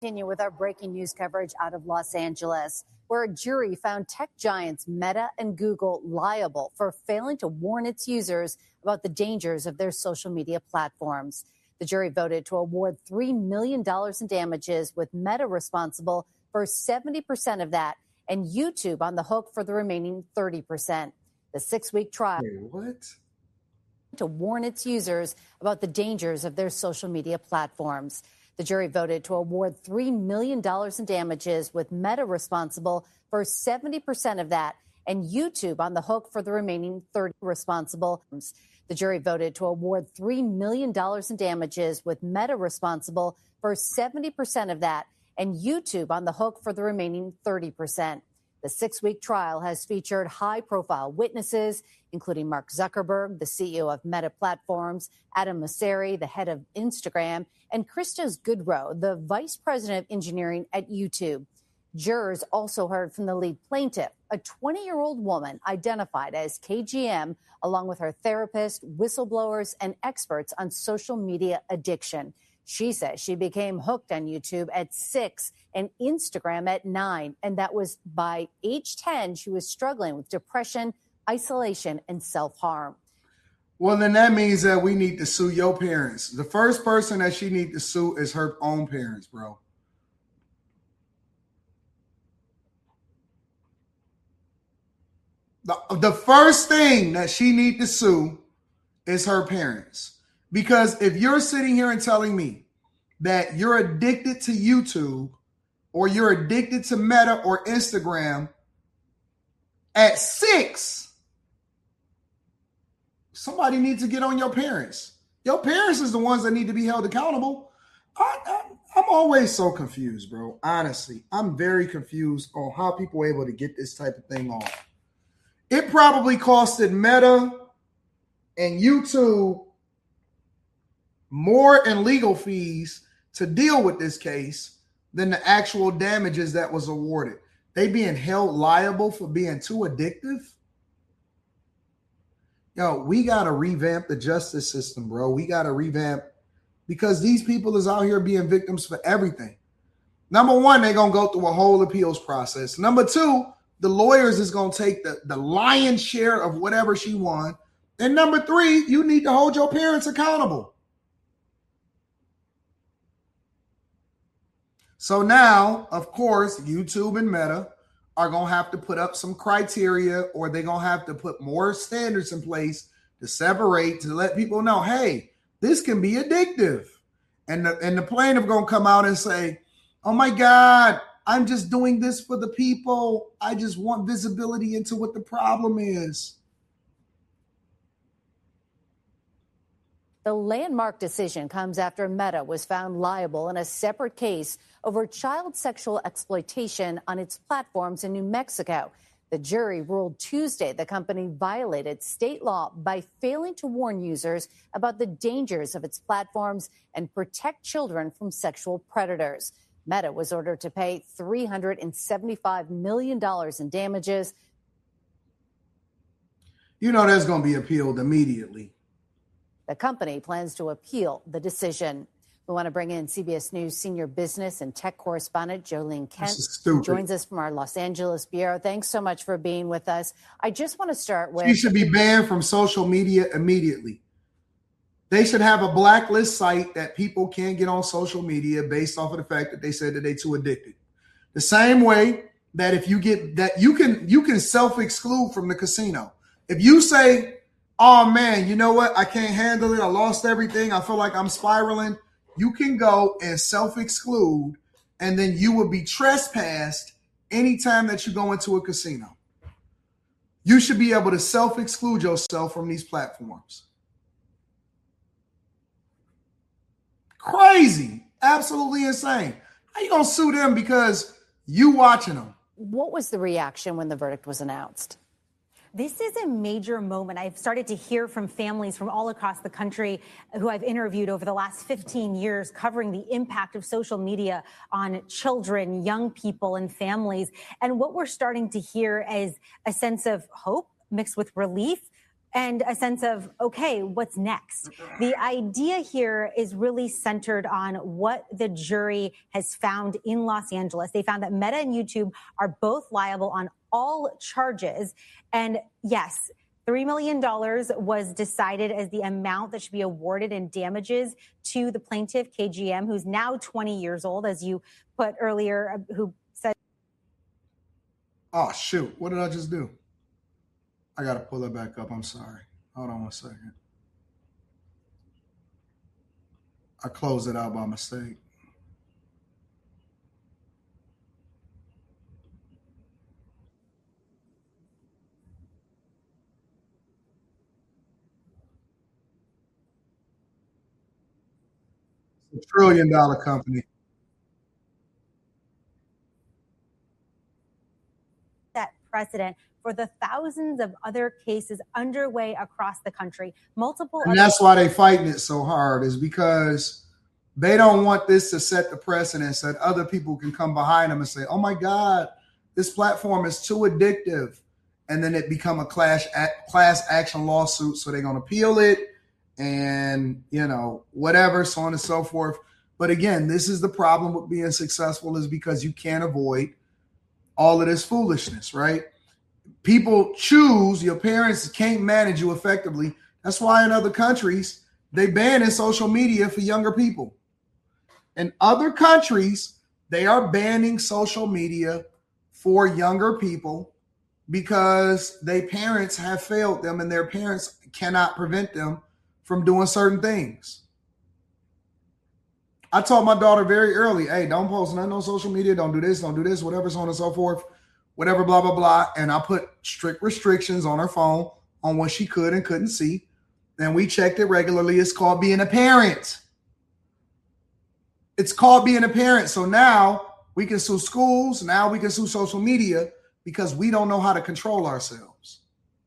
Continue with our breaking news coverage out of Los Angeles, where a jury found tech giants Meta and Google liable for failing to warn its users about the dangers of their social media platforms. The jury voted to award $3 million in damages, with Meta responsible for 70% of that and YouTube on the hook for the remaining 30%. The 6-week trial to warn its users about the dangers of their social media platforms. The jury voted to award $3 million in damages, with Meta responsible for 70% of that and YouTube on the hook for the remaining 30% responsible. The jury voted to award $3 million in damages, with Meta responsible for 70% of that and YouTube on the hook for the remaining 30%. The 6-week trial has featured high-profile witnesses, including Mark Zuckerberg, the CEO of Meta Platforms, Adam Mosseri, the head of Instagram, and Christos Goodrow, the vice president of engineering at YouTube. Jurors also heard from the lead plaintiff, a 20-year-old woman identified as KGM, along with her therapist, whistleblowers, and experts on social media addiction. She says she became hooked on YouTube at 6 and Instagram at 9, and that was by age 10 she was struggling with depression, isolation, and self-harm. Well, then that means that we need to sue your parents. The first person that she needs to sue is her own parents, bro. The first thing that she needs to sue is her parents. Because if you're sitting here and telling me that you're addicted to YouTube or you're addicted to Meta or Instagram at 6, somebody needs to get on your parents. Your parents is the ones that need to be held accountable. I'm always so confused, bro. Honestly, I'm very confused on how people are able to get this type of thing off. It probably costed Meta and YouTube more in legal fees to deal with this case than the actual damages that was awarded. They being held liable for being too addictive. Yo, we got to revamp the justice system, bro. We got to revamp, because these people is out here being victims for everything. Number one, they're going to go through a whole appeals process. Number two, the lawyers is going to take the lion's share of whatever she won. And number three, you need to hold your parents accountable. So now, of course, YouTube and Meta are going to have to put up some criteria, or they're going to have to put more standards in place to separate, to let people know, hey, this can be addictive. And the plaintiff going to come out and say, oh my God, I'm just doing this for the people. I just want visibility into what the problem is. The landmark decision comes after Meta was found liable in a separate case over child sexual exploitation on its platforms in New Mexico. The jury ruled Tuesday the company violated state law by failing to warn users about the dangers of its platforms and protect children from sexual predators. Meta was ordered to pay $375 million in damages. You know that's going to be appealed immediately. The company plans to appeal the decision. We want to bring in CBS News senior business and tech correspondent Jolene Kent, who joins us from our Los Angeles bureau. Thanks so much for being with us. I just want to start with... She should be banned from social media immediately. They should have a blacklist site that people can't get on social media based off of the fact that they said that they're too addicted. The same way that if you get that, you can self-exclude from the casino. If you say, oh man, you know what? I can't handle it. I lost everything. I feel like I'm spiraling. You can go and self-exclude, and then you will be trespassed anytime that you go into a casino. You should be able to self-exclude yourself from these platforms. Crazy. Absolutely insane. How you going to sue them because you watching them? What was the reaction when the verdict was announced? This is a major moment. I've started to hear from families from all across the country who I've interviewed over the last 15 years, covering the impact of social media on children, young people, and families. And what we're starting to hear is a sense of hope mixed with relief. and a sense of, okay, what's next? The idea here is really centered on what the jury has found in Los Angeles. They found that Meta and YouTube are both liable on all charges. And yes, $3 million was decided as the amount that should be awarded in damages to the plaintiff, KGM, who's now 20 years old, as you put earlier, who said... Oh, shoot. What did I just do? I got to pull it back up. I'm sorry. Hold on 1 second. I closed it out by mistake. It's a $1 trillion company. That precedent for the thousands of other cases underway across the country. And that's why they're fighting it so hard, is because they don't want this to set the precedent that other people can come behind them and say, oh my God, this platform is too addictive. And then it become a class action lawsuit. So they're going to appeal it and, whatever, so on and so forth. But again, this is the problem with being successful, is because you can't avoid all of this foolishness, right? People choose, your parents can't manage you effectively. That's why in other countries, they ban social media for younger people. In other countries, they are banning social media for younger people because their parents have failed them and their parents cannot prevent them from doing certain things. I taught my daughter very early, hey, don't post nothing on social media. Don't do this, whatever, so on and so forth. Whatever, blah, blah, blah. And I put strict restrictions on her phone on what she could and couldn't see. And we checked it regularly. It's called being a parent. It's called being a parent. So now we can sue schools. Now we can sue social media because we don't know how to control ourselves.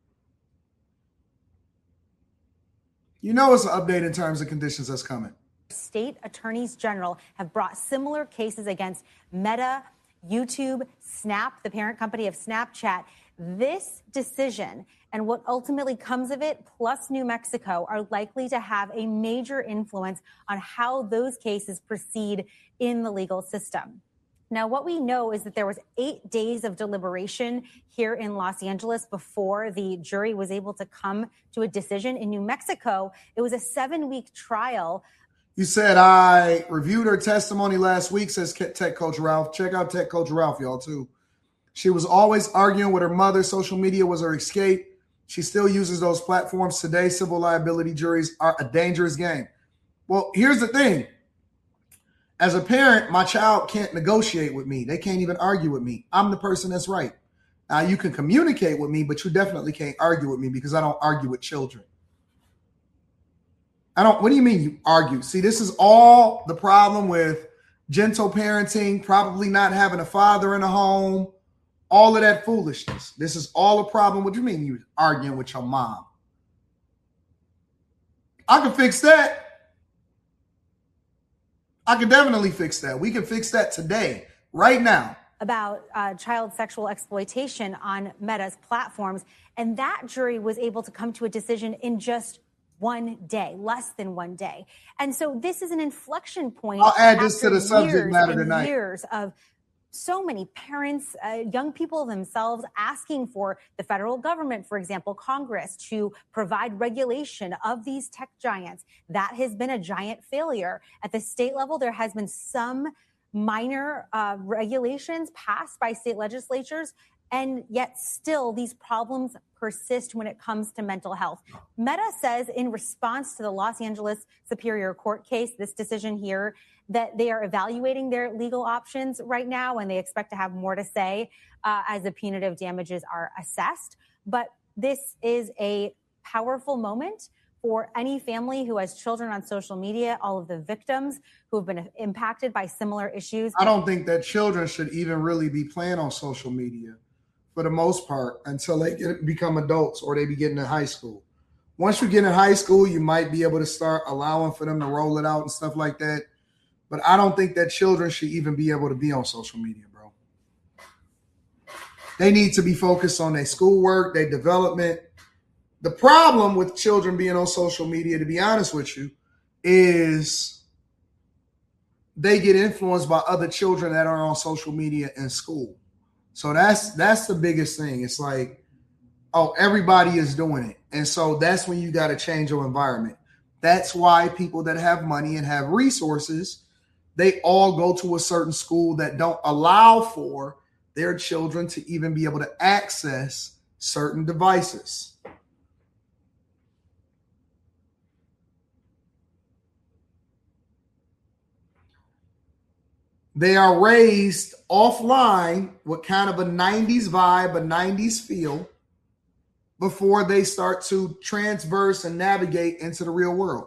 It's an update in terms and conditions that's coming. State attorneys general have brought similar cases against Meta, YouTube, Snap, the parent company of Snapchat. This decision and what ultimately comes of it, plus New Mexico, are likely to have a major influence on how those cases proceed in the legal system. Now, what we know is that there was 8 days of deliberation here in Los Angeles before the jury was able to come to a decision. In New Mexico, it was a 7-week trial. You said I reviewed her testimony last week, says Tech Coach Ralph. Check out Tech Coach Ralph, y'all, too. She was always arguing with her mother. Social media was her escape. She still uses those platforms today. Civil liability juries are a dangerous game. Well, here's the thing. As a parent, my child can't negotiate with me. They can't even argue with me. I'm the person that's right. Now, you can communicate with me, but you definitely can't argue with me because I don't argue with children. What do you mean you argue? See, this is all the problem with gentle parenting, probably not having a father in the home, all of that foolishness. This is all a problem. What do you mean you arguing with your mom? I can fix that. I can definitely fix that. We can fix that today, right now. About child sexual exploitation on Meta's platforms. And that jury was able to come to a decision in just 1 day, less than 1 day. And so this is an inflection point. I'll add this to the subject matter tonight. Years of so many parents, young people themselves asking for the federal government, for example, Congress, to provide regulation of these tech giants. That has been a giant failure. At the state level, there has been some minor regulations passed by state legislatures, and yet still these problems persist when it comes to mental health. Meta says in response to the Los Angeles Superior Court case, this decision here, that they are evaluating their legal options right now, and they expect to have more to say as the punitive damages are assessed. But this is a powerful moment for any family who has children on social media, all of the victims who have been impacted by similar issues. I don't think that children should even really be playing on social media for the most part until they become adults or they be getting in high school. Once you get in high school, you might be able to start allowing for them to roll it out and stuff like that. But I don't think that children should even be able to be on social media, bro. They need to be focused on their schoolwork, their development. The problem with children being on social media, to be honest with you, is they get influenced by other children that are on social media in school. So that's the biggest thing. It's like, oh, everybody is doing it. And so that's when you got to change your environment. That's why people that have money and have resources, they all go to a certain school that don't allow for their children to even be able to access certain devices. They are raised offline with kind of a 90s vibe, a 90s feel, before they start to transverse and navigate into the real world.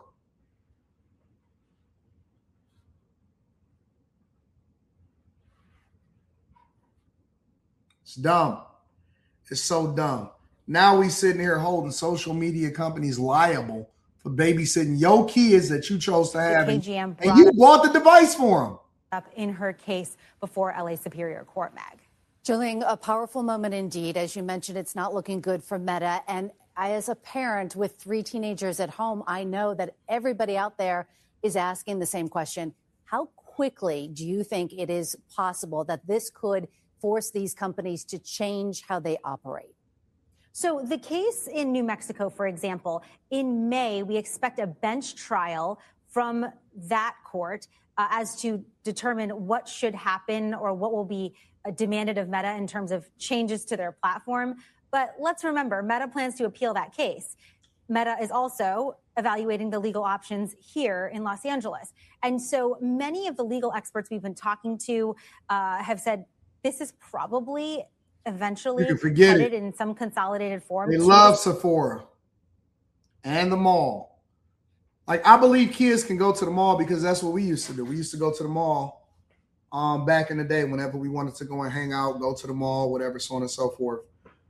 It's dumb. It's so dumb. Now we sitting here holding social media companies liable for babysitting your kids that you chose to have, and you bought the device for them. Up in her case before LA Superior Court, Mag. Julian, a powerful moment indeed. As you mentioned, it's not looking good for Meta. And I, as a parent with 3 teenagers at home, I know that everybody out there is asking the same question. How quickly do you think it is possible that this could force these companies to change how they operate? So the case in New Mexico, for example, in May, we expect a bench trial from that court as to determine what should happen or what will be demanded of Meta in terms of changes to their platform. But let's remember, Meta plans to appeal that case. Meta is also evaluating the legal options here in Los Angeles. And so many of the legal experts we've been talking to have said this is probably eventually headed in some consolidated form. They love Sephora and the mall. Like, I believe kids can go to the mall because that's what we used to do. We used to go to the mall back in the day whenever we wanted to go and hang out, go to the mall, whatever, so on and so forth.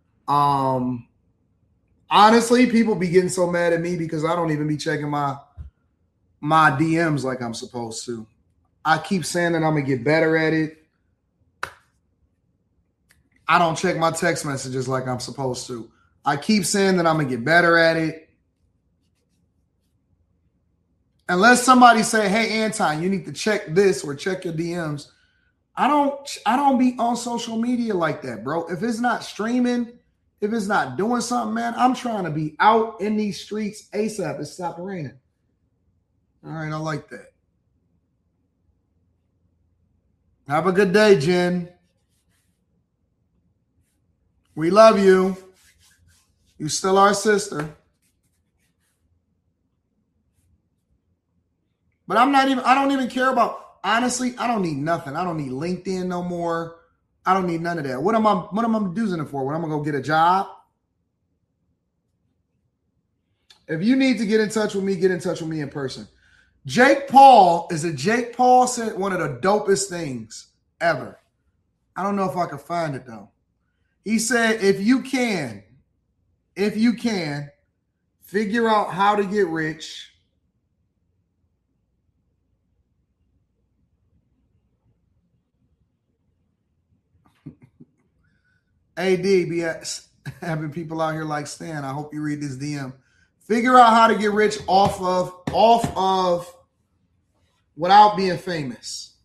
Honestly, people be getting so mad at me because I don't even be checking my DMs like I'm supposed to. I keep saying that I'm going to get better at it. I don't check my text messages like I'm supposed to. I keep saying that I'm going to get better at it. Unless somebody say, hey, Anton, you need to check this or check your DMs. I don't be on social media like that, bro. If it's not streaming, if it's not doing something, man, I'm trying to be out in these streets ASAP. It's stopped raining. All right, I like that. Have a good day, Jen. We love you. You still our sister. But I don't even care about, honestly, I don't need nothing. I don't need LinkedIn no more. I don't need none of that. What am I using it for? When I'm going to go get a job? If you need to get in touch with me in person. Jake Paul said one of the dopest things ever. I don't know if I can find it though. He said, if you can figure out how to get rich, AD, having people out here like Stan. I hope you read this DM. Figure out how to get rich off of without being famous.